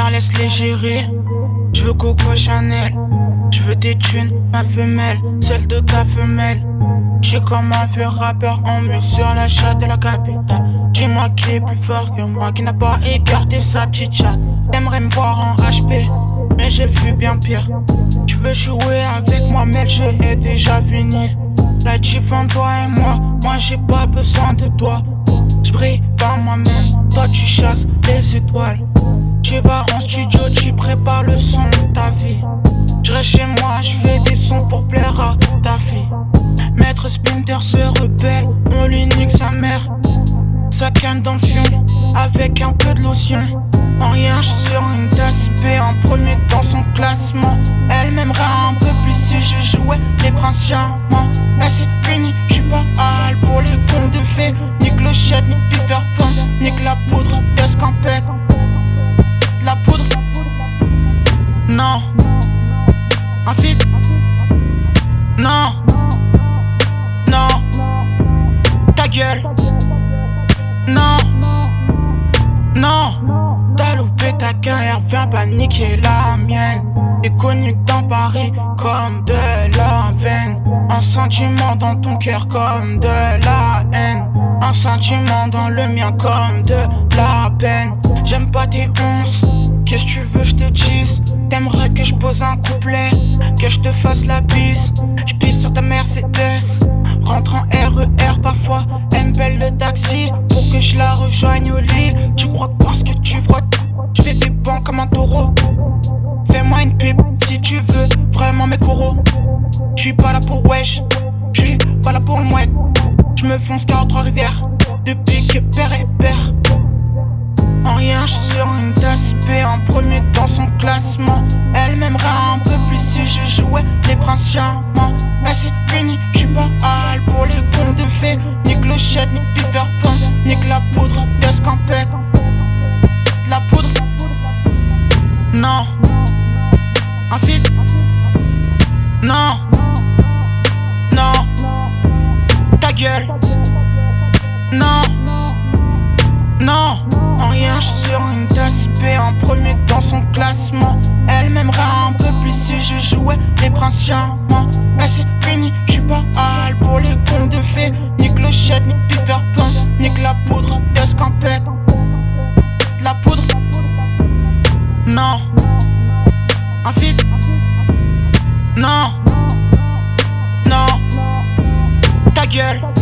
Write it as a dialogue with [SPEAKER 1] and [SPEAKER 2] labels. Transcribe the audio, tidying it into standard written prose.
[SPEAKER 1] Moi laisse les gérer. Je veux Coco Chanel. Je veux des thunes, ma femelle, celle de ta femelle. J'suis comme un vieux rappeur en mur sur la chatte de la capitale. Dis-moi qui est plus fort que moi, qui n'a pas écarté sa petite chatte. T'aimerais me voir en HP, mais j'ai vu bien pire. Tu veux jouer avec moi, mais je ai déjà fini. La diff en toi et moi j'ai pas besoin de toi. J'brille par moi-même, toi tu chasses les étoiles. Tu vas en studio, tu prépares le son de ta vie. J'reste chez moi, j'fais des sons pour plaire à ta fille. Maître Splinter se rebelle, on lui nique sa mère. Ça canne dans le fion, avec un peu de lotion. En rien, j'suis sur une tasse B, en premier dans son classement. Elle m'aimerait un peu plus si je jouais les princes charmants. Mais c'est fini, j'suis pas hal pour les contes de fées. Ni clochette, ni Peter Pan, nique la poudre d'escampette. La poudre, non. Un feat, non. Non. Ta gueule, non. Non. T'as loupé ta carrière, viens pas niquer la mienne. T'es connu que dans Paris comme de la veine. Un sentiment dans ton cœur comme de la haine. Un sentiment dans le mien comme de la peine. J'aime pas tes onces, qu'est-ce que tu veux je te dise? T'aimerais que je pose un couplet, que je te fasse la bise. Je pisse sur ta Mercedes, rentre en RER parfois. Elle me pèle le taxi pour que je la rejoigne au lit. Tu crois que parce que tu frottes, je fais des bancs comme un taureau. Fais-moi une pipe si tu veux vraiment mes coraux. J'suis pas là pour wesh, j'suis pas là pour le mouette. J'me fonce 43 rivières, depuis que père est père. En rien, j'suis sur une tasse B, en premier dans son classement. Elle m'aimerait un peu plus si je jouais les princes charmants. Mais c'est fini, j'suis pas hal pour les contes de fées. Ni clochette, ni Peter Pan, nique la poudre d'escampette. La poudre, non. Un feat, non. Non. Ta gueule, non. Non. En rien, j'suis sur une tasse B, en premier dans son classement. Elle m'aimerait un peu plus si je jouais les princes charmants. Mais c'est fini, j'suis pas hal pour les contes de fées. Ni clochette, ni Peter Pan, nique la poudre d'escampette. La poudre, non. Un feat, non. Non. Ta gueule.